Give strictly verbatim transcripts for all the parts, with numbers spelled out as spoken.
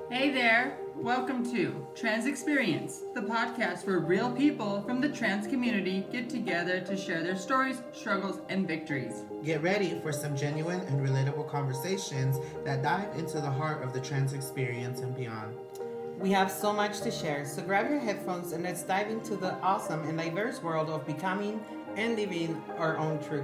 Hey there, welcome to Trans Experience, the podcast where real people from the trans community get together to share their stories, struggles, and victories. Get ready for some genuine and relatable conversations that dive into the heart of the trans experience and beyond. We have so much to share, so grab your headphones and let's dive into the awesome and diverse world of becoming and living our own truth.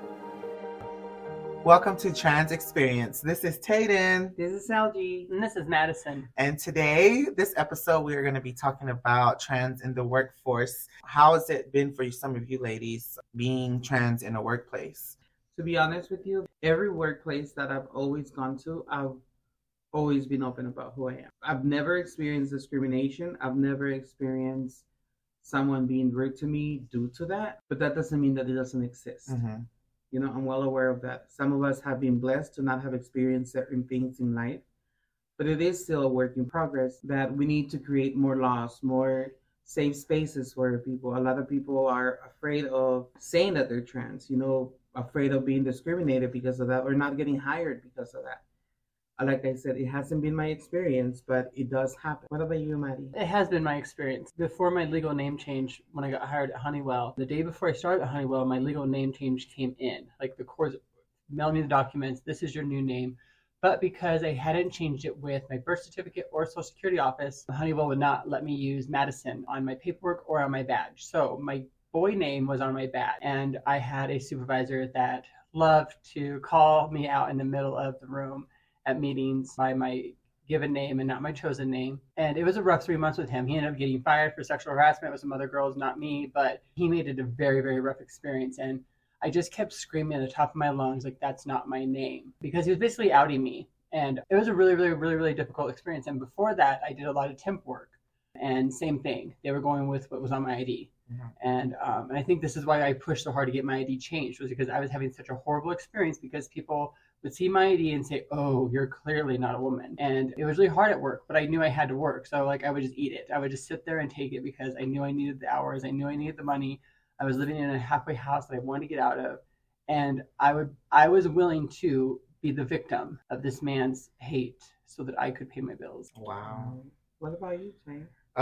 Welcome to Trans Experience. This is Tayden. This is Salji. And this is Madison. And today, this episode, we are going to be talking about trans in the workforce. How has it been for you, some of you ladies, being trans in a workplace? To be honest with you, every workplace that I've always gone to, I've always been open about who I am. I've never experienced discrimination. I've never experienced someone being rude to me due to that. But that doesn't mean that it doesn't exist. Mm-hmm. You know, I'm well aware of that. Some of us have been blessed to not have experienced certain things in life, but it is still a work in progress that we need to create more laws, more safe spaces for people. A lot of people are afraid of saying that they're trans, you know, afraid of being discriminated because of that or not getting hired because of that. Like I said, it hasn't been my experience, but it does happen. What about you, Maddie? It has been my experience. Before my legal name change, when I got hired at Honeywell, the day before I started at Honeywell, my legal name change came in. Like the courts mailed me the documents, this is your new name. But because I hadn't changed it with my birth certificate or social security office, Honeywell would not let me use Madison on my paperwork or on my badge. So my boy name was on my badge. And I had a supervisor that loved to call me out in the middle of the room at meetings by my given name and not my chosen name. And it was a rough three months with him. He ended up getting fired for sexual harassment with some other girls, not me, but he made it a very, very rough experience. And I just kept screaming at the top of my lungs, like, that's not my name, because he was basically outing me. And it was a really, really, really, really difficult experience. And before that, I did a lot of temp work. And same thing. They were going with what was on my I D. Mm-hmm. And um, and I think this is why I pushed so hard to get my I D changed, was because I was having such a horrible experience because people would see my I D and say, oh, you're clearly not a woman. And it was really hard at work, but I knew I had to work. So like I would just eat it. I would just sit there and take it because I knew I needed the hours. I knew I needed the money. I was living in a halfway house that I wanted to get out of. And I would I was willing to be the victim of this man's hate so that I could pay my bills. Wow. What about you, Tay?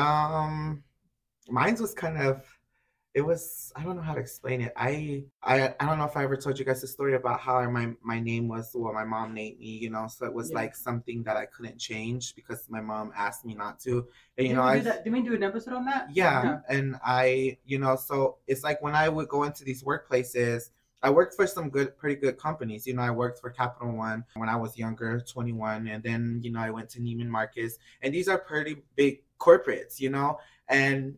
Um, mine was kind of, it was, I don't know how to explain it. I, I I don't know if I ever told you guys the story about how my, my name was, well, my mom named me, you know, so it was yeah. like something that I couldn't change because my mom asked me not to. And, you did know, we I, do that? Did we do an episode on that? Yeah, yeah. And I, you know, so it's like when I would go into these workplaces, I worked for some good, pretty good companies. You know, I worked for Capital One when I was younger, twenty-one. And then, you know, I went to Neiman Marcus. And these are pretty big corporates, you know. And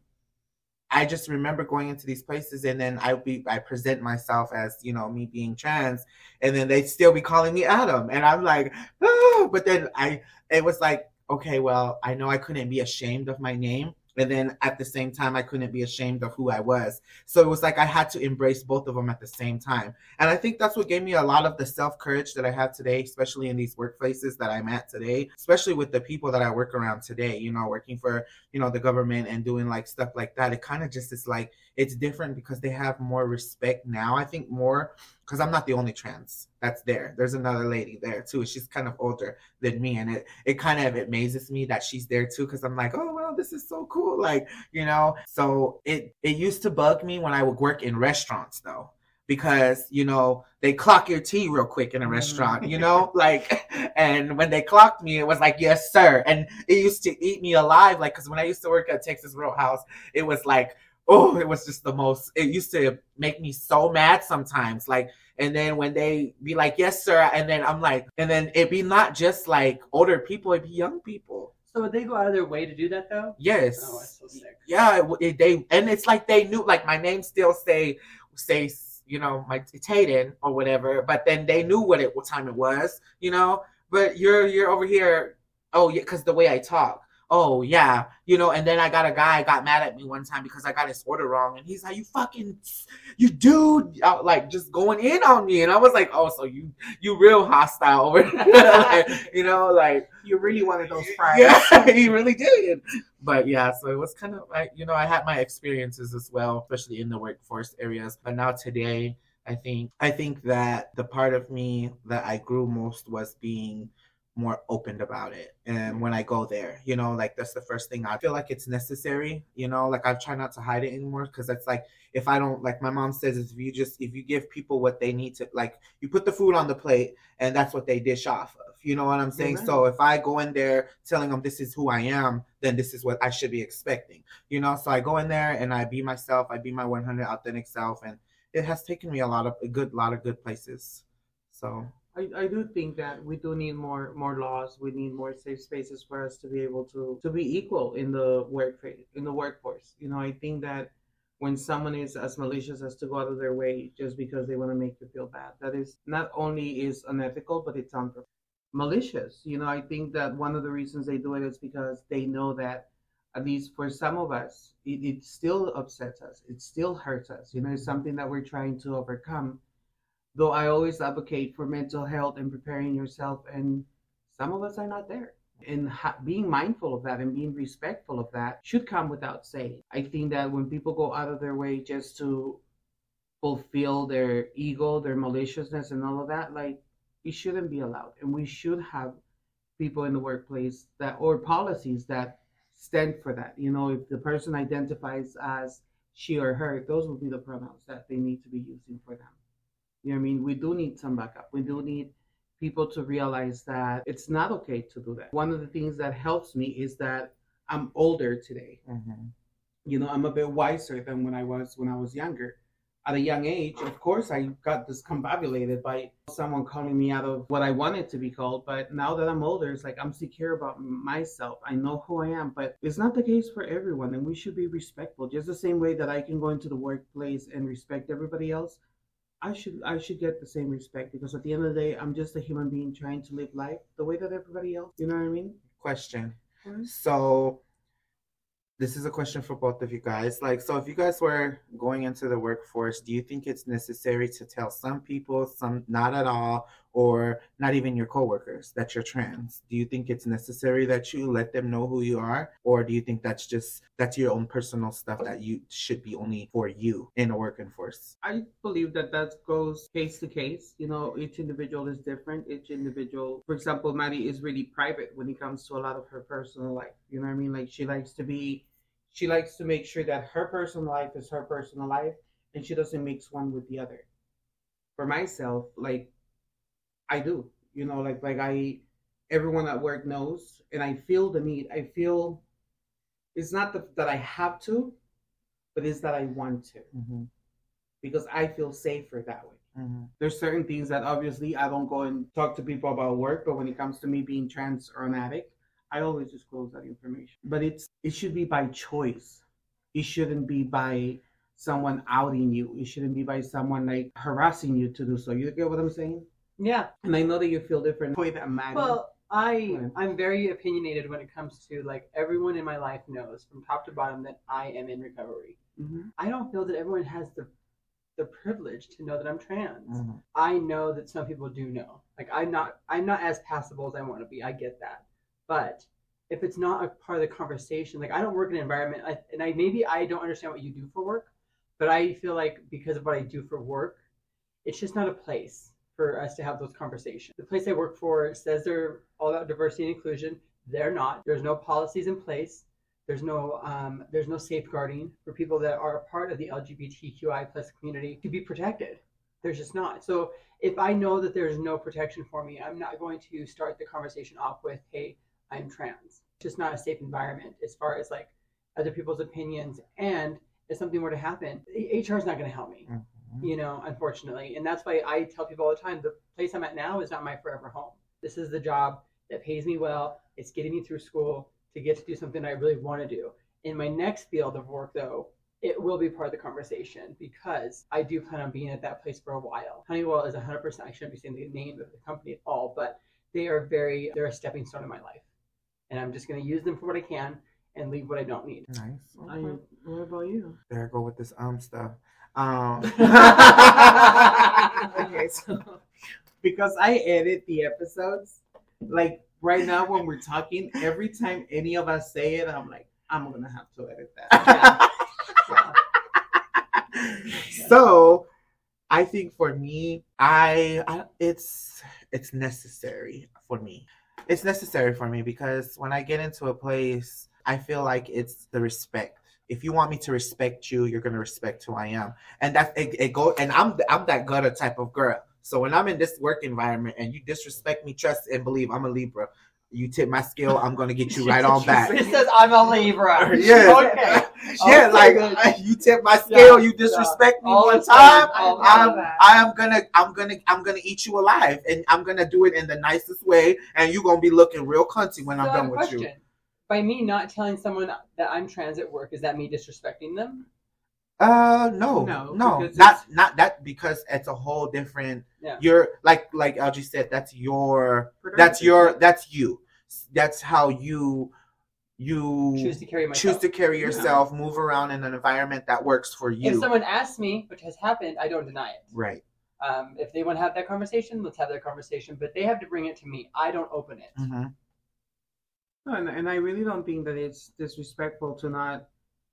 I just remember going into these places and then I be I present myself as, you know, me being trans. And then they'd still be calling me Adam. And I'm like, oh. But then I, it was like, okay, well, I know I couldn't be ashamed of my name. And then at the same time, I couldn't be ashamed of who I was. So it was like I had to embrace both of them at the same time. And I think that's what gave me a lot of the self-courage that I have today, especially in these workplaces that I'm at today, especially with the people that I work around today, you know, working for, you know, the government and doing like stuff like that. It kind of just is like, it's different because they have more respect now. I think more because I'm not the only trans that's there. There's another lady there too. She's kind of older than me. And it, it kind of amazes me that she's there too. Cause I'm like, oh, well, this is so cool. Like, you know, so it, it used to bug me when I would work in restaurants though, because, you know, they clock your tea real quick in a restaurant, you know, like, and when they clocked me, it was like, yes, sir. And it used to eat me alive. Like, cause when I used to work at Texas Roadhouse, it was like, oh, it was just the most, it used to make me so mad sometimes. Like, and then when they be like, yes, sir. And then I'm like, and then it'd be not just like older people, it'd be young people. So would they go out of their way to do that though? Yes. Oh, that's so sick. Yeah. It, it, they, and it's like they knew, like my name still say, say, you know, my Tayden or whatever, but then they knew what it, what time it was, you know, but you're, you're over here. Oh yeah. Cause the way I talk. Oh, yeah, you know, and then I got a guy got mad at me one time because I got his order wrong. And he's like, you fucking, you dude, like just going in on me. And I was like, oh, so you you real hostile over like, you know, like. You really wanted those fries. Yeah, he really did. But yeah, so it was kind of like, you know, I had my experiences as well, especially in the workforce areas. But now today, I think I think that the part of me that I grew most was being more open about it. And when I go there, you know, like that's the first thing. I feel like it's necessary, you know, like I try not to hide it anymore, because it's like, if I don't, like my mom says, if you just, if you give people what they need to, like you put the food on the plate and that's what they dish off of, you know what I'm saying? Right. So if I go in there telling them this is who I am, then this is what I should be expecting, you know? So I go in there and I be myself, I be my one hundred authentic self, and it has taken me a lot of a good, lot of good places. So I, I do think that we do need more more laws. We need more safe spaces for us to be able to to be equal in the work in the workforce. You know, I think that when someone is as malicious as to go out of their way just because they want to make you feel bad, that is not only is unethical, but it's unprofessional. Malicious. You know, I think that one of the reasons they do it is because they know that, at least for some of us, it, it still upsets us. It still hurts us. You know, it's something that we're trying to overcome. Though I always advocate for mental health and preparing yourself, and some of us are not there. And ha- being mindful of that and being respectful of that should come without saying. I think that when people go out of their way just to fulfill their ego, their maliciousness, and all of that, like, it shouldn't be allowed. And we should have people in the workplace that, or policies that stand for that. You know, if the person identifies as she or her, those will be the pronouns that they need to be using for them. You know what I mean? We do need some backup. We do need people to realize that it's not okay to do that. One of the things that helps me is that I'm older today. mm-hmm. You know, I'm a bit wiser than when I was when I was younger. At a young age, of course, I got discombobulated by someone calling me out of what I wanted to be called. But now that I'm older, it's like I'm secure about myself. I know who I am, but it's not the case for everyone. And we should be respectful. Just the same way that I can go into the workplace and respect everybody else, I should I should get the same respect, because at the end of the day, I'm just a human being trying to live life the way that everybody else. You know what I mean? Question. Right. So this is a question for both of you guys. Like, so if you guys were going into the workforce, do you think it's necessary to tell some people, some not at all, or not even your coworkers, that you're trans? Do you think it's necessary that you let them know who you are? Or do you think that's just, that's your own personal stuff that you should be only for you in a working force? I believe that that goes case to case. You know, each individual is different. Each individual, for example, Maddie is really private when it comes to a lot of her personal life. You know what I mean? Like, she likes to be, she likes to make sure that her personal life is her personal life, and she doesn't mix one with the other. For myself, like, I do, you know, like, like I, everyone at work knows, and I feel the need. I feel it's not the, that I have to, but it's that I want to, mm-hmm. because I feel safer that way. Mm-hmm. There's certain things that obviously I don't go and talk to people about work, but when it comes to me being trans or an addict, I always disclose that information. But it's it should be by choice. It shouldn't be by someone outing you. It shouldn't be by someone like harassing you to do so. You get what I'm saying? Yeah. And I know that you feel different way that matters. Well, I Right. I'm very opinionated when it comes to, like, everyone in my life knows from top to bottom that I am in recovery. Mm-hmm. I don't feel that everyone has the the privilege to know that I'm trans. Mm-hmm. I know that some people do know. Like, I'm not I'm not as passable as I want to be. I get that. But if it's not a part of the conversation, like, I don't work in an environment, I, and I maybe I don't understand what you do for work, but I feel like because of what I do for work, it's just not a place for us to have those conversations. The place I work for says they're all about diversity and inclusion. They're not. There's no policies in place. There's no um, there's no safeguarding for people that are a part of the L G B T Q I plus community to be protected. There's just not. So if I know that there's no protection for me, I'm not going to start the conversation off with, hey, I'm trans. It's just not a safe environment as far as, like, other people's opinions. And if something were to happen, H R is not going to help me, mm-hmm. you know, unfortunately. And that's why I tell people all the time, the place I'm at now is not my forever home. This is the job that pays me well. It's getting me through school to get to do something I really want to do. In my next field of work, though, it will be part of the conversation, because I do plan on being at that place for a while. Honeywell is one hundred percent, I shouldn't be saying the name of the company at all, but they are very, they're a stepping stone in my life. And I'm just going to use them for what I can and leave what I don't need. Nice. Okay. I, what about you? There I go with this um stuff. Um. Okay, so because I edit the episodes, like right now when we're talking, every time any of us say it, I'm like, I'm gonna have to edit that. Yeah. Yeah. So, I think for me, I, I it's it's necessary for me. it's necessary for me because when I get into a place, I feel like it's the respect. If you want me to respect you, you're gonna respect who I am, and that's it. it go and I'm I'm that gutter type of girl. So when I'm in this work environment and you disrespect me, trust and believe I'm a Libra. You tip my scale, I'm gonna get you right on back. It says I'm a Libra. Yeah, Okay. yeah. Okay, Like good. I- you tip my scale, Yeah, you disrespect yeah. me All one the time, time. all the I'm time. I am gonna I'm gonna I'm gonna eat you alive, and I'm gonna do it in the nicest way, and you're gonna be looking real cunty when I'm So I have done a with question. you. By me not telling someone that I'm trans at work, is that me disrespecting them? Uh, no, No, no, because not it's- not that because it's a whole different. Yeah. You're like like L G said. That's your. Prerogative. That's your. That's you. That's how you. You Choose to carry myself. choose to carry yourself, move around in an environment that works for you. If someone asks me, which has happened, I don't deny it. Right. Um, if they want to have that conversation, let's have that conversation. But they have to bring it to me. I don't open it. Mm-hmm. No, and, and I really don't think that it's disrespectful to not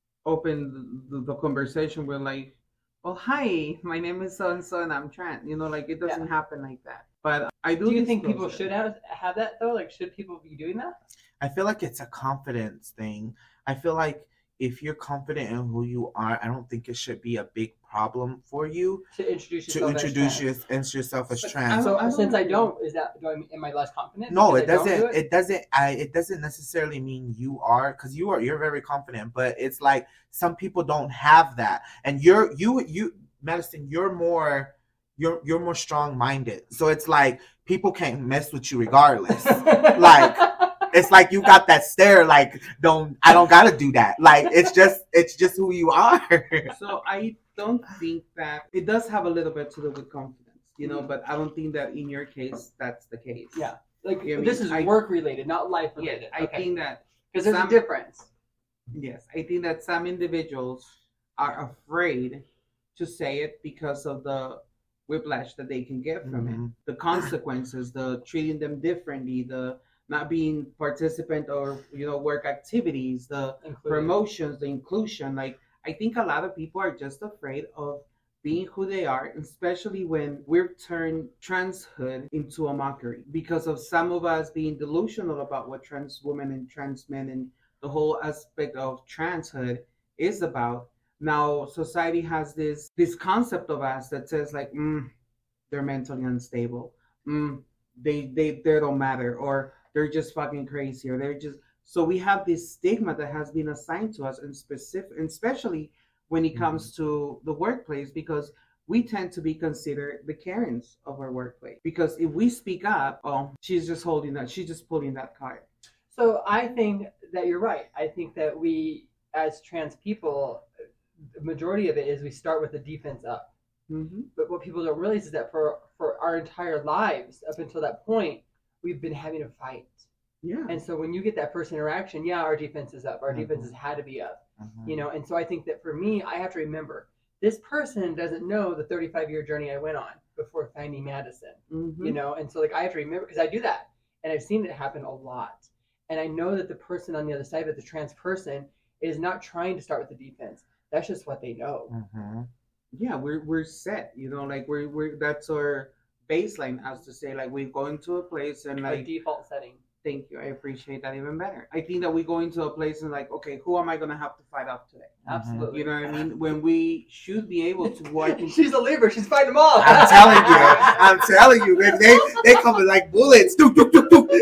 open the, the conversation with like, well, hi, my name is so and so, and I'm trans. You know, like it doesn't Yeah. happen like that. But I do. Do you think disclose people it. should have have that though? Like, should people be doing that? I feel like it's a confidence thing. I feel like if you're confident in who you are, I don't think it should be a big problem for you To introduce to yourself introduce as your, trans? as yourself as But trans. So I don't since I agree. don't, is that do I am I less confident? No, because it I don't doesn't. do It doesn't. I. It doesn't necessarily mean you are, because you are. You're very confident, but it's like some people don't have that, and you're you you Madison. You're more. You're you're more strong minded. So it's like people can't mess with you regardless. Like it's like you got that stare. Like don't I don't gotta do that. Like it's just it's just who you are. So I don't think that it does have a little bit to do with confidence, you know. But I don't think that in your case that's the case. Yeah. Like I mean, this is I- work related, not life Yeah, related. I think that because there's some- a difference. yes, I think that some individuals are afraid to say it because of the whiplash that they can get from Mhm. it, the consequences, the treating them differently, the not being participant or you know work activities, the Including. promotions, the inclusion. Like I think a lot of people are just afraid of being who they are, especially when we've turned transhood into a mockery because of some of us being delusional about what trans women and trans men and the whole aspect of transhood is about. Now society has this this concept of us that says like, mm, they're mentally unstable, mm, they they they don't matter, or they're just fucking crazy, or they're just. So we have this stigma that has been assigned to us, and specific, and especially when it comes to the workplace, because we tend to be considered the Karens of our workplace. Because if we speak up, oh, she's just holding that, she's just pulling that card. So I think that you're right. I think that we, as trans people, the majority of it is we start with the defense up. Mm-hmm. But what people don't realize is that for for our entire lives up until that point, we've been having a fight. Yeah. And so when you get that first interaction, yeah, our defense is up. Our Mhm. defenses had to be up. Mhm. You know, and so I think that for me, I have to remember this person doesn't know the thirty-five year journey I went on before finding Madison. Mm-hmm. You know, and so like I have to remember because I do that, and I've seen it happen a lot, and I know that the person on the other side of it, the trans person, is not trying to start with the defense. That's just what they know. Mhm. Yeah, we're we're set, you know, like we're we're that's our baseline, as to say, like we go into a place and Like like, default setting. thank you, I appreciate that even better. I think that we go into a place and like, okay, who am I gonna have to fight off today? Absolutely. You know what I mean? When we should be able to walk into. She's a Libra. She's fighting them all. I'm telling you, I'm telling you, if they they come like bullets. Doop, doop, doop, doop.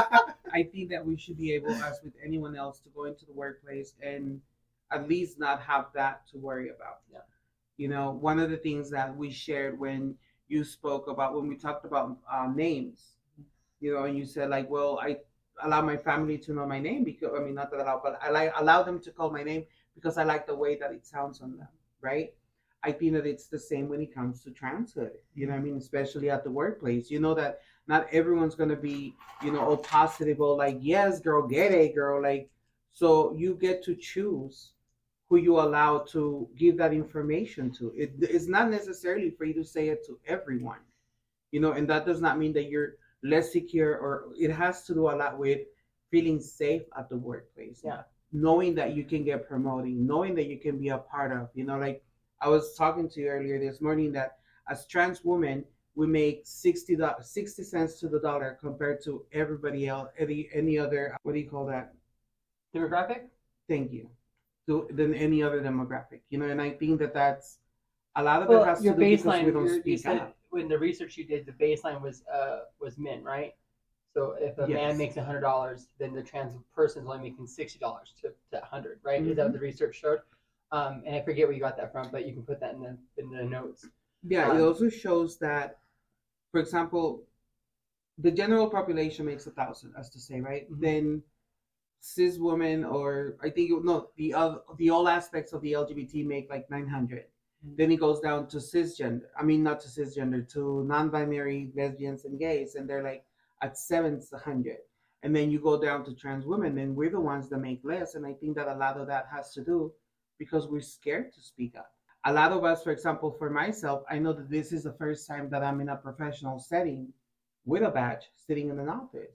I think that we should be able, as with anyone else, to go into the workplace and at least not have that to worry about. Yeah. You know, one of the things that we shared when you spoke about, when we talked about uh, names, you know, and you said like, well, I allow my family to know my name because, I mean, not that allow, but I like allow them to call my name because I like the way that it sounds on them, right? I think that it's the same when it comes to transhood, you know what I mean? Especially at the workplace. You know that not everyone's going to be, you know, all positive or like, yes, girl, get it, girl. Like, so you get to choose who you allow to give that information to. It, it's not necessarily for you to say it to everyone, you know, and that does not mean that you're less secure, or it has to do a lot with feeling safe at the workplace. Yeah. Knowing that you can get promoted, knowing that you can be a part of, you know, like I was talking to you earlier this morning that as trans women, we make sixty, sixty cents to the dollar compared to everybody else, any, any other, what do you call that? Demographic? Thank you. To, than any other demographic. You know, and I think that that's, a lot of Well, it has to your do because baseline, we don't your, you speak said up. when the research you did, the baseline was uh was men, right? So if a Yes. man makes one hundred dollars, then the trans person is only making sixty dollars to, to one hundred, right? Mm-hmm. Is that what the research showed? Um, and I forget where you got that from, but you can put that in the in the notes. Yeah, um, it also shows that, for example, the general population makes a thousand, as to say, right? Mm-hmm. Then cis women, or I think no, the uh, the all aspects of the L G B T make like nine hundred. Mm-hmm. Then it goes down to cisgender. I mean, not to cisgender, to non-binary lesbians and gays, and they're like at seven hundred. And then you go down to trans women, and we're the ones that make less. And I think that a lot of that has to do because we're scared to speak up. A lot of us, for example, for myself, I know that this is the first time that I'm in a professional setting with a badge sitting in an office.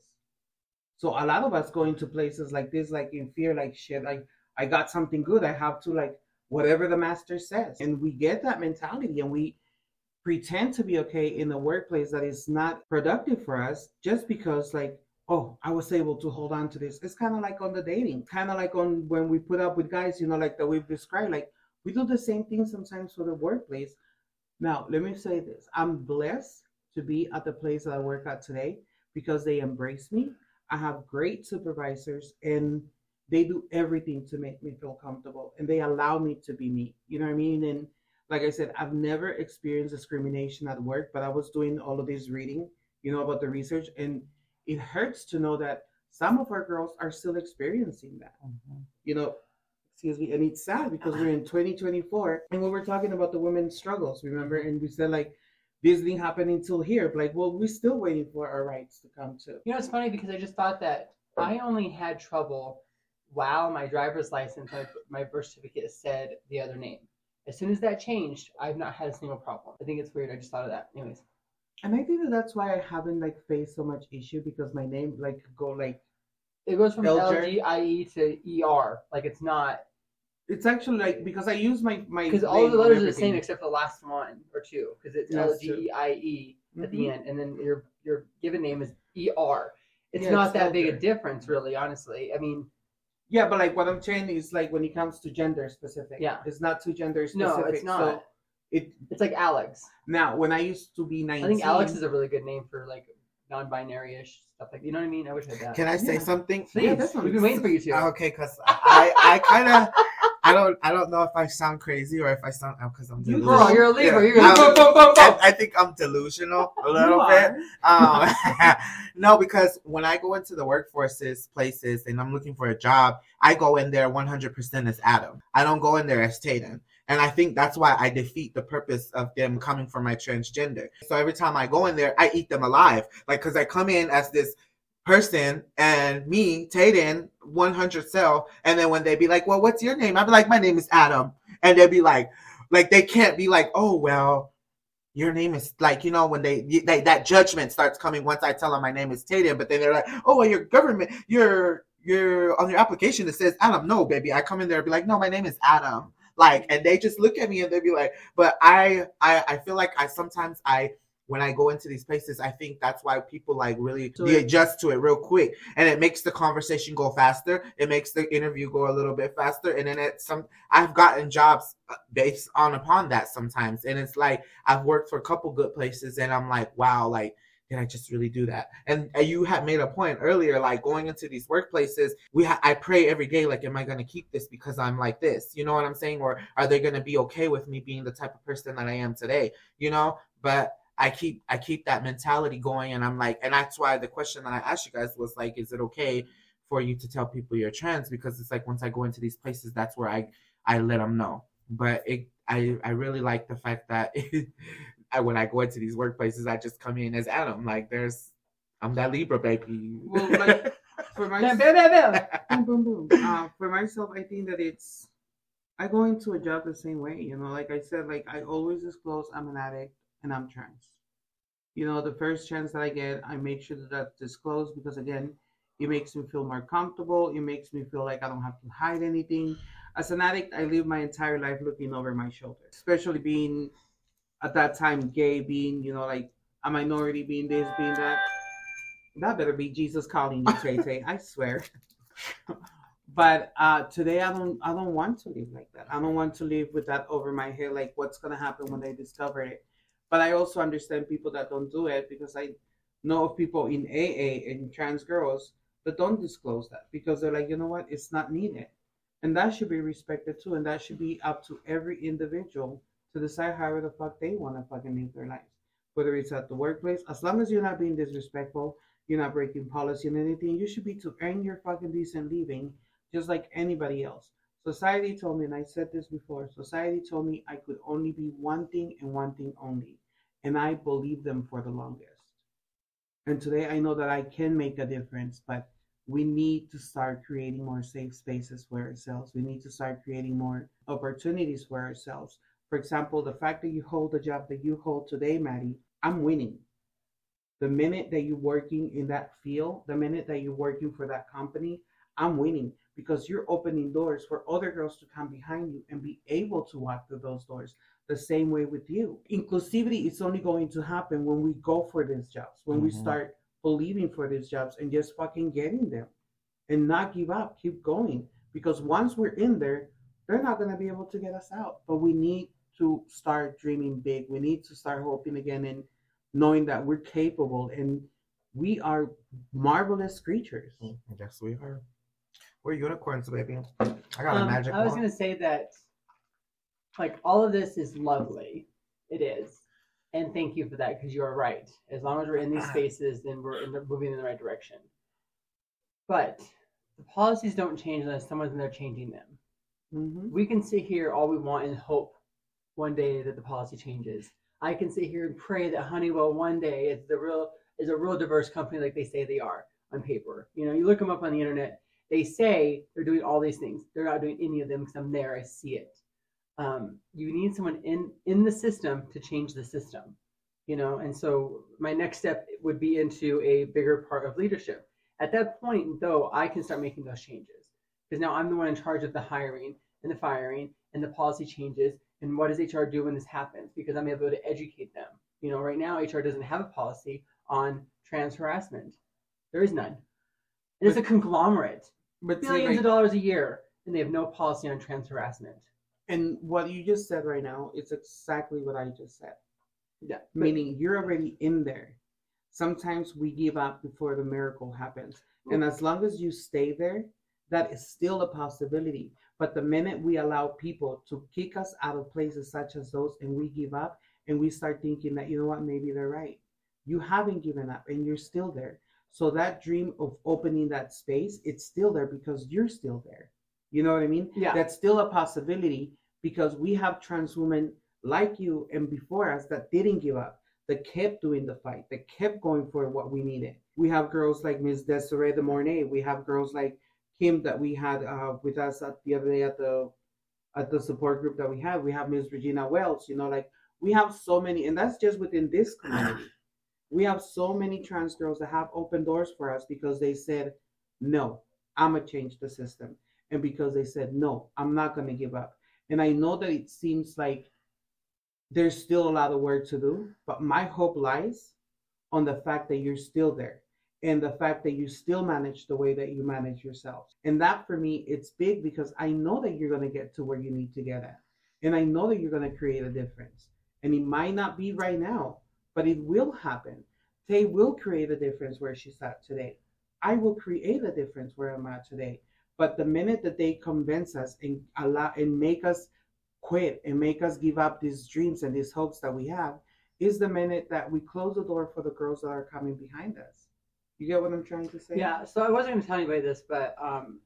So a lot of us going to places like this, like in fear, like shit, like I got something good. I have to like whatever the master says. And we get that mentality and we pretend to be okay in a workplace that is not productive for us just because like, oh, I was able to hold on to this. It's kind of like on the dating, kind of like on when we put up with guys, you know, like that we've described, like we do the same thing sometimes for the workplace. Now, let me say this. I'm blessed to be at the place that I work at today because they embrace me. I have great supervisors and they do everything to make me feel comfortable and they allow me to be me. You know what I mean? And like I said, I've never experienced discrimination at work, but I was doing all of this reading, you know, about the research, and it hurts to know that some of our girls are still experiencing that. Mm-hmm. You know, excuse me, and it's sad because we're in twenty twenty-four and we were talking about the women's struggles, remember? And we said like, this didn't happen until here. Like, well, we're still waiting for our rights to come to. You know, it's funny because I just thought that I only had trouble while my driver's license, my, my birth certificate said the other name. As soon as that changed, I've not had a single problem. I think it's weird. I just thought of that. Anyways. And I think that that's why I haven't like faced so much issue because my name like go like. It goes from L G I E to E R. Like it's not. It's actually like because I use my my because all of the letters are the same except for the last one or two because it's L G I E at mm-hmm. the end and then your your given name is E R. It's yeah, not it's that big a difference really, honestly. I mean, yeah, but like what I'm saying is like when it comes to gender specific, yeah, it's not too gender specific. No, it's not. So it it's like Alex. Now, when I used to be nineteen, I think Alex is a really good name for like non-binary-ish stuff like you know what I mean. I wish I had that. Can I say yeah. something? Please. Yeah, that's we've been waiting for you to. Okay, because I I kind of. I don't. I don't know if I sound crazy or if I sound because I'm delusional. Girl, you're a Libra. Yeah. You're gonna boom, boom, boom, boom. I, I think I'm delusional a little bit. Um, no, because when I go into the workforces places and I'm looking for a job, I go in there one hundred percent as Adam. I don't go in there as Tatum. And I think that's why I defeat the purpose of them coming for my transgender. So every time I go in there, I eat them alive. Like, because I come in as this person and me, Tayden, one hundred cell. And then when they be like, well, what's your name? I'd be like, my name is Adam. And they'd be like, like, they can't be like, oh, well, your name is like, you know, when they, they that judgment starts coming once I tell them my name is Tayden. But then they're like, oh, well, your government, your, your, on your application, it says Adam. No, baby. I come in there and be like, no, my name is Adam. Like, and they just look at me and they'd be like, but I, I, I feel like I sometimes I, when I go into these places, I think that's why people like really so adjust to it real quick. And it makes the conversation go faster. It makes the interview go a little bit faster. And then it's some, I've gotten jobs based on upon that sometimes. And it's like, I've worked for a couple good places and I'm like, wow, like, did I just really do that? And you had made a point earlier, like going into these workplaces, we ha- I pray every day, like, am I going to keep this because I'm like this? You know what I'm saying? Or are they going to be okay with me being the type of person that I am today? You know, but I keep I keep that mentality going. And I'm like, and that's why the question that I asked you guys was like, is it okay for you to tell people you're trans? Because it's like once I go into these places, that's where I, I let them know. But it, I, I really like the fact that it, I, when I go into these workplaces, I just come in as Adam. Like, there's, I'm that Libra baby. Well, like, for myself, boom, boom, boom. Uh, for myself, I think that it's, I go into a job the same way. You know, like I said, like I always disclose I'm an addict and I'm trans. You know, the first chance that I get, I make sure that that's disclosed because again, it makes me feel more comfortable. It makes me feel like I don't have to hide anything. As an addict, I live my entire life looking over my shoulder, especially being at that time gay, being, you know, like a minority being this, being that. That better be Jesus calling you, Tay Tay. I swear. But uh, today, I don't, I don't want to live like that. I don't want to live with that over my head, like what's gonna happen when they discover it. But I also understand people that don't do it because I know of people in A A and trans girls that don't disclose that because they're like, you know what, it's not needed, and that should be respected too, and that should be up to every individual to decide however the fuck they want to fucking live their lives, whether it's at the workplace, as long as you're not being disrespectful, you're not breaking policy and anything, you should be to earn your fucking decent living just like anybody else. Society told me, and I said this before, society told me I could only be one thing and one thing only. And I believed them for the longest. And today I know that I can make a difference, but we need to start creating more safe spaces for ourselves. We need to start creating more opportunities for ourselves. For example, the fact that you hold the job that you hold today, Maddie, I'm winning. The minute that you're working in that field, the minute that you're working for that company, I'm winning because you're opening doors for other girls to come behind you and be able to walk through those doors the same way with you. Inclusivity is only going to happen when we go for these jobs, when mm-hmm. we start believing for these jobs and just fucking getting them and not give up, keep going. Because once we're in there, they're not going to be able to get us out. But we need to start dreaming big. We need to start hoping again and knowing that we're capable and we are marvelous creatures. Yes, we are. We're unicorns, baby. I got um, a magic I was going to say that, like, all of this is lovely. It is. And thank you for that, because you are right. As long as we're in these spaces, then we're in the, moving in the right direction. But the policies don't change unless someone's in there changing them. Mm-hmm. We can sit here all we want and hope one day that the policy changes. I can sit here and pray that Honeywell one day is the real is a real diverse company like they say they are on paper. You know, you look them up on the internet. They say they're doing all these things. They're not doing any of them because I'm there. I see it. Um, you need someone in, in the system to change the system, you know? And so my next step would be into a bigger part of leadership. At that point, though, I can start making those changes because now I'm the one in charge of the hiring and the firing and the policy changes. And what does H R do when this happens? Because I'm able to educate them. You know, right now, H R doesn't have a policy on trans harassment. There is none. And it's a conglomerate. But billions see, like, of dollars a year, and they have no policy on trans harassment. And what you just said right now, it's exactly what I just said. Yeah. Meaning you're already in there. Sometimes we give up before the miracle happens. Ooh. And as long as you stay there, that is still a possibility. But the minute we allow people to kick us out of places such as those and we give up and we start thinking that, you know what, maybe they're right. You haven't given up and you're still there. So that dream of opening that space, it's still there because you're still there. You know what I mean? Yeah. That's still a possibility because we have trans women like you and before us that didn't give up, that kept doing the fight, that kept going for what we needed. We have girls like Miss Desiree de Mornay. We have girls like Kim that we had uh, with us at the other day at the at the support group that we have. We have Miss Regina Wells. You know, like we have so many, and that's just within this community. We have so many trans girls that have opened doors for us because they said, no, I'm going to change the system. And because they said, no, I'm not going to give up. And I know that it seems like there's still a lot of work to do, but my hope lies on the fact that you're still there and the fact that you still manage the way that you manage yourself. And that for me, it's big because I know that you're going to get to where you need to get at. And I know that you're going to create a difference. And it might not be right now, but it will happen. Tay will create a difference where she's at today. I will create a difference where I'm at today. But the minute that they convince us and allow and make us quit and make us give up these dreams and these hopes that we have, is the minute that we close the door for the girls that are coming behind us. You get what I'm trying to say? Yeah. So I wasn't going to tell anybody this, but um,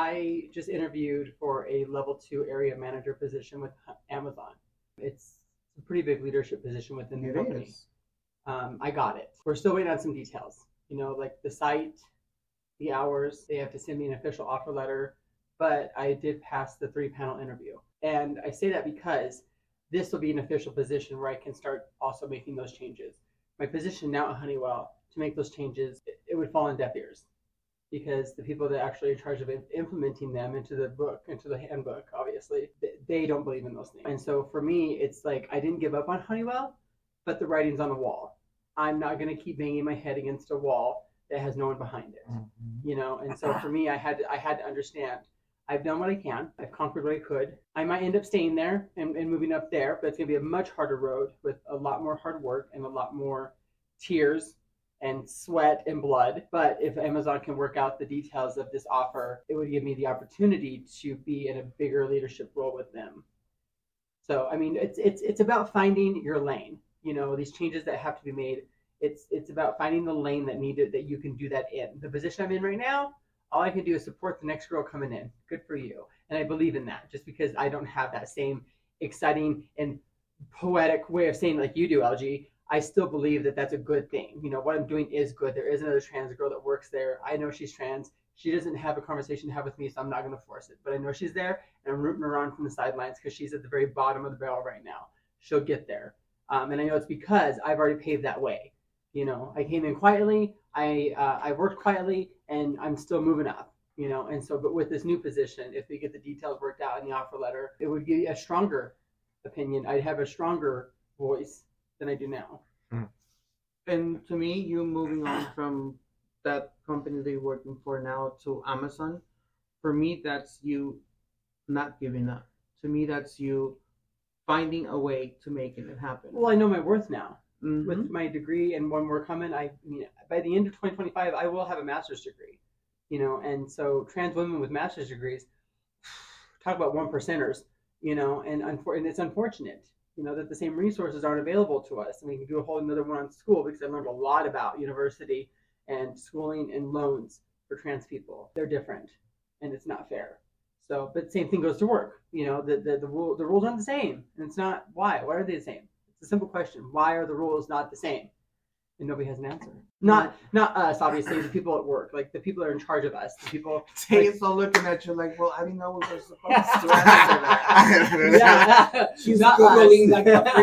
I just interviewed for a level two area manager position with Amazon. It's a pretty big leadership position within the it company. Is. Um, I got it. We're still waiting on some details. You know, like the site, the hours. They have to send me an official offer letter. But I did pass the three-panel interview. And I say that because this will be an official position where I can start also making those changes. My position now at Honeywell, to make those changes, it, it would fall on deaf ears. Because the people that are actually in charge of implementing them into the book, into the handbook, obviously, they don't believe in those things. And so for me, it's like I didn't give up on Honeywell, but the writing's on the wall. I'm not going to keep banging my head against a wall that has no one behind it. Mm-hmm. You know, and so for me, I had to, I had to understand. I've done what I can. I've conquered what I could. I might end up staying there and, and moving up there, but it's going to be a much harder road with a lot more hard work and a lot more tears and sweat and blood. But if Amazon can work out the details of this offer, it would give me the opportunity to be in a bigger leadership role with them. So, I mean, it's it's it's about finding your lane. You know, these changes that have to be made. It's it's about finding the lane that needed that you can do that in. The position I'm in right now, all I can do is support the next girl coming in. Good for you. And I believe in that. Just because I don't have that same exciting and poetic way of saying like you do, L G, I still believe that that's a good thing. You know, what I'm doing is good. There is another trans girl that works there. I know she's trans. She doesn't have a conversation to have with me, so I'm not going to force it. But I know she's there, and I'm rooting her on from the sidelines because she's at the very bottom of the barrel right now. She'll get there. Um, and I know it's because I've already paved that way. You know, I came in quietly, I uh, I worked quietly, and I'm still moving up. You know, and so, but with this new position, if we get the details worked out in the offer letter, it would give you a stronger opinion. I'd have a stronger voice than I do now. Mm. And to me, you moving on from that company that you're working for now to Amazon, for me, that's you not giving up. To me, that's you finding a way to making it happen. Well, I know my worth now. Mm-hmm. With my degree and one more coming, I, I mean, by the end of twenty twenty-five, I will have a master's degree. You know, and so trans women with master's degrees, talk about one percenters. You know, and, unfor- and it's unfortunate. You know, that the same resources aren't available to us. And we can do a whole another one on school because I learned a lot about university and schooling and loans for trans people. They're different and it's not fair. So, but same thing goes to work. You know, the, the, the, rule, the rules aren't the same. And it's not why. Why are they the same? It's a simple question. Why are the rules not the same? And nobody has an answer. Not not us, obviously, the people at work. Like the people that are in charge of us. The people. Tay is all looking at you like, well, I didn't know we were supposed to answer that. Yeah. She's not Googling us. like a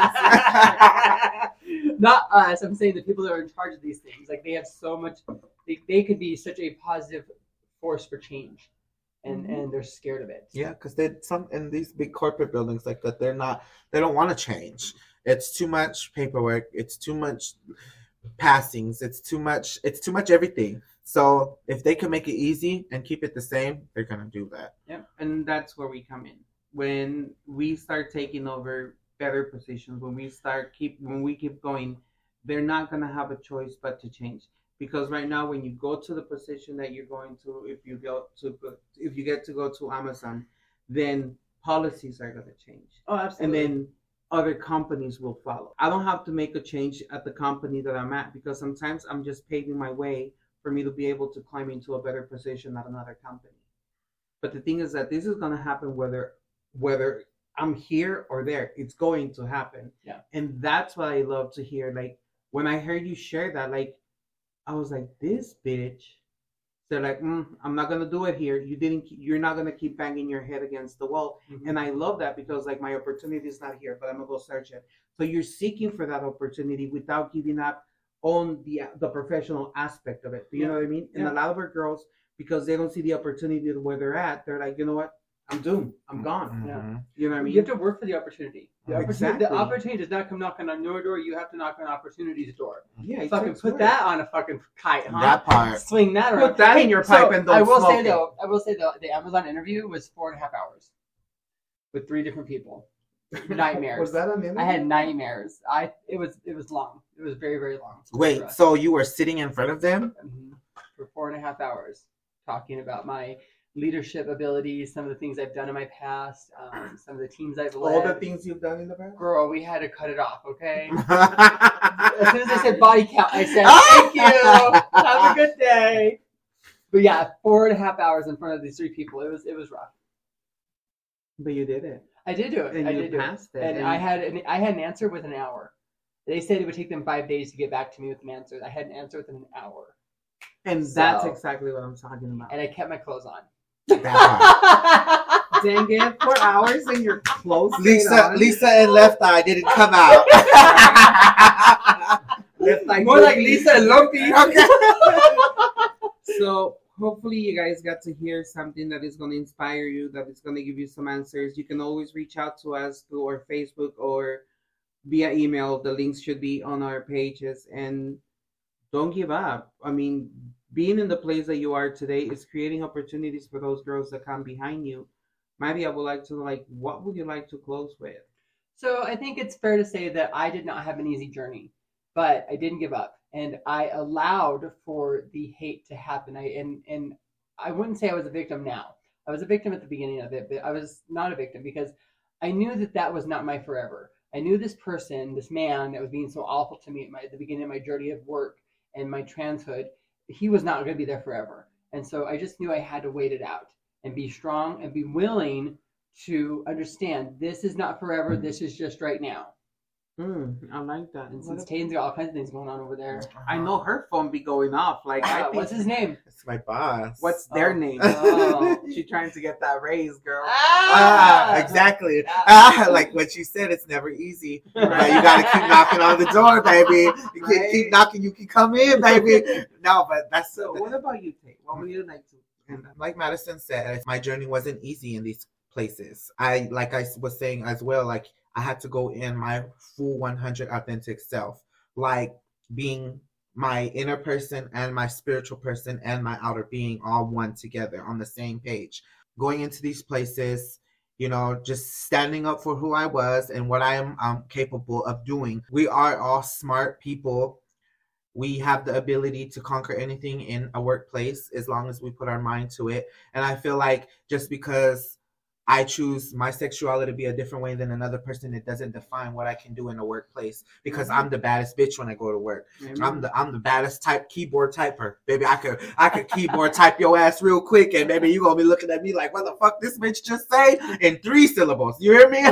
freaking answer. Not us. I'm saying the people that are in charge of these things. Like they have so much. They, they could be such a positive force for change, and mm-hmm. and they're scared of it. Yeah, because they some in these big corporate buildings like that, they're not. They don't want to change. It's too much paperwork. It's too much passings. It's too much. It's too much everything. So if they can make it easy and keep it the same, they're gonna do that. Yeah, and that's where we come in. When we start taking over better positions, when we start keep, when we keep going, they're not gonna have a choice but to change. Because right now, when you go to the position that you're going to, if you go to, if you get to go to Amazon, then policies are gonna change. Oh, absolutely. And then other companies will follow. I don't have to make a change at the company that I'm at because sometimes I'm just paving my way for me to be able to climb into a better position at another company. But the thing is that this is going to happen whether whether I'm here or there. It's going to happen. Yeah. And that's what I love to hear. Like when I heard you share that, like I was like, this bitch. They're like, mm, I'm not gonna do it here. You didn't. You're not gonna keep banging your head against the wall. Mm-hmm. And I love that because like my opportunity is not here, but I'm gonna go search it. So you're seeking for that opportunity without giving up on the the professional aspect of it. Do you yeah. know what I mean? And yeah. a lot of our girls, because they don't see the opportunity where they're at, they're like, you know what? I'm doomed. I'm gone. Mm-hmm. Yeah. You know what I mean? You have to work for the opportunity. The opportunity, exactly. the opportunity does not come knocking on your door. You have to knock on opportunity's door. Yeah, fucking put work. That on a fucking kite, huh? That part. Swing that around. Put that hey, in your pipe so and don't I will smoke say it. though, I will say though, the Amazon interview was four and a half hours with three different people. Nightmares. Was that an interview? I had nightmares. I it was it was long. It was very very long. Wait, so you were sitting in front of them mm-hmm. for four and a half hours talking about my leadership abilities, some of the things I've done in my past, um, some of the teams I've led. All the things you've done in the past? Girl, we had to cut it off, okay? As soon as I said body count, I said, thank you. Have a good day. But yeah, four and a half hours in front of these three people. It was it was rough. But you did it. I did do it. And I you did passed do it. it. And, and I had an, I had an answer within an hour. They said it would take them five days to get back to me with an answer. I had an answer within an hour. And so, that's exactly what I'm talking about. And I kept my clothes on. Dang it, four hours and your clothes. Lisa, Lisa and Left Eye didn't come out. Left eye more like Lisa and Lumpy. Okay. So hopefully you guys got to hear something that is going to inspire you, that is going to give you some answers. You can always reach out to us through our Facebook or via email. The links should be on our pages, and don't give up. I mean, being in the place that you are today is creating opportunities for those girls that come behind you. Maybe I would like to like, what would you like to close with? So I think it's fair to say that I did not have an easy journey, but I didn't give up, and I allowed for the hate to happen. I and and I wouldn't say I was a victim now. I was a victim at the beginning of it, but I was not a victim because I knew that that was not my forever. I knew this person, this man that was being so awful to me at, my, at the beginning of my journey of work and my transhood, he was not going to be there forever. And so I just knew I had to wait it out and be strong and be willing to understand this is not forever. This is just right now. Mm, I like that. And since Tatum's got all kinds of things going on over there. I know her phone be going off. Like, I Uh, think, what's his name? It's my boss. what's their Oh. name? Oh. She trying to get that raise, girl. Ah, exactly. Ah. Ah, like what you said, it's never easy. But you gotta keep knocking on the door, baby. You can Right. keep knocking, you can come in, baby. No, but that's So, what about you, Tate? What would you like to end up? like Madison said, my journey wasn't easy in these places. I, like I was saying as well, like I had to go in my full one hundred authentic self, like being my inner person and my spiritual person and my outer being all one together on the same page. Going into these places, you know, just standing up for who I was and what I am um, capable of doing. We are all smart people. We have the ability to conquer anything in a workplace as long as we put our mind to it. And I feel like just because I choose my sexuality to be a different way than another person, it doesn't define what I can do in a workplace, because I'm the baddest bitch when I go to work. Amen. I'm the I'm the baddest type keyboard typer. Baby, I could I could keyboard type your ass real quick, and maybe you gonna be looking at me like, what the fuck this bitch just say in three syllables. You hear me?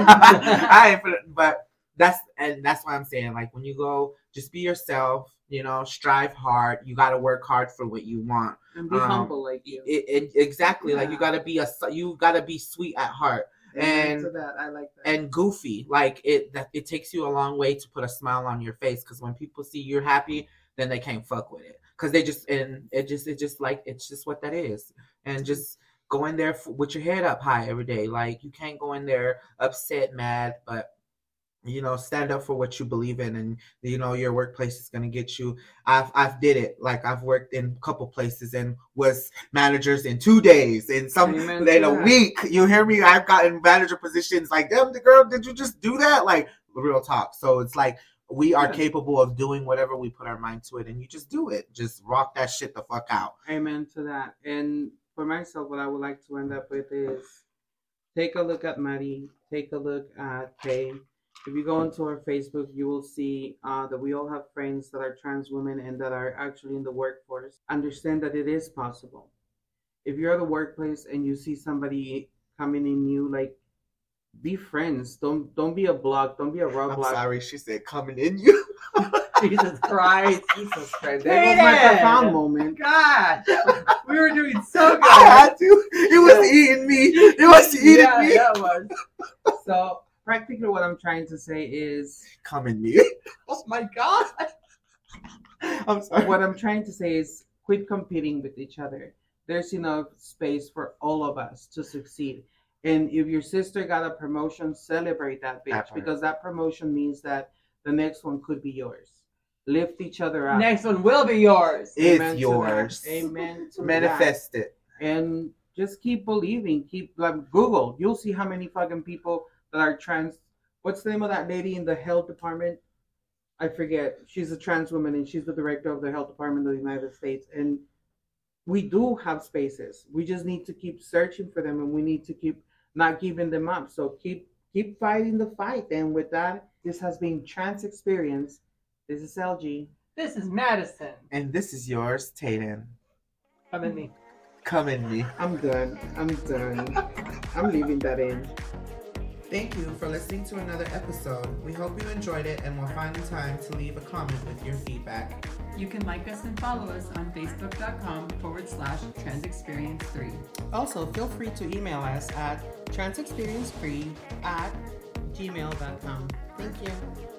I ain't finna, but that's and that's why I'm saying, like, when you go, just be yourself, you know, strive hard. You gotta work hard for what you want. And be Um, humble like you. It, it, exactly, like you Yeah. gotta be a you gotta be sweet at heart. Amen and- to that. I like that. And goofy, like it that it takes you a long way to put a smile on your face, because when people see you're happy, then they can't fuck with it, because they just and it just it just like it's just what that is. And just go in there f- with your head up high every day. Like, you can't go in there upset, mad, but you know, stand up for what you believe in, and you know your workplace is gonna get you. I've I've did it. Like, I've worked in a couple places and was managers in two days, in some Amen in to a that. week. You hear me? I've gotten manager positions. Like, damn, the girl, did you just do that? Like, real talk. So it's like we are Yeah. capable of doing whatever we put our mind to it, and you just do it. Just rock that shit the fuck out. Amen to that. And for myself, what I would like to end up with is take a look at Maddie, take a look at Tay. If you go into our Facebook, you will see uh, that we all have friends that are trans women and that are actually in the workforce. Understand that it is possible. If you're at the workplace and you see somebody coming in new, like, be friends. Don't don't be a block. Don't be a I'm roadblock. sorry, she said coming in you. Jesus Christ. Jesus Christ. That was my Hayden! profound moment. God. We were doing so good. I had to. It was eating me. It was eating yeah, me. that was. So practically what I'm trying to say is Come in me. Oh my God. I'm sorry. what I'm trying to say is quit competing with each other. There's enough space for all of us to succeed. And if your sister got a promotion, celebrate that bitch, That part. because that promotion means that the next one could be yours. Lift each other up. Next one will be yours. It's Amen to yours. that. Amen to Manifest it. that. And just keep believing. Keep like Google. You'll see how many fucking people that are trans. What's the name of that lady in the health department? I forget. She's a trans woman and she's the director of the health department of the United States. And we do have spaces. We just need to keep searching for them, and we need to keep not giving them up. So keep keep fighting the fight. And with that, this has been Trans Experience. This is L G. This is Madison. And this is yours, Tatum. Come in me. Come in me. I'm done. I'm done. I'm leaving that in. Thank you for listening to another episode. We hope you enjoyed it and will find the time to leave a comment with your feedback. You can like us and follow us on facebook.com forward slash transexperience3. Also, feel free to email us at transexperience3 at gmail dot com. Thank you.